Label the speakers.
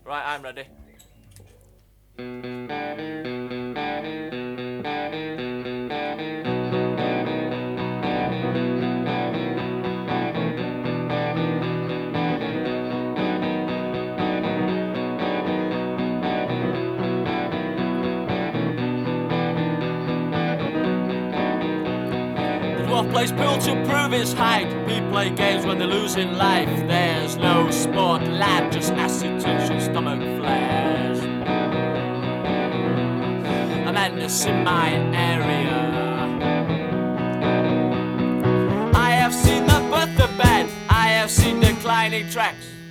Speaker 1: Right, I'm ready. The dwarf plays pool to prove his height. We play games when they're losing life. There's no sport, lad, just acid tension, stomach flares. A madness in my area. I have seen the birth of bed, I have seen declining tracks.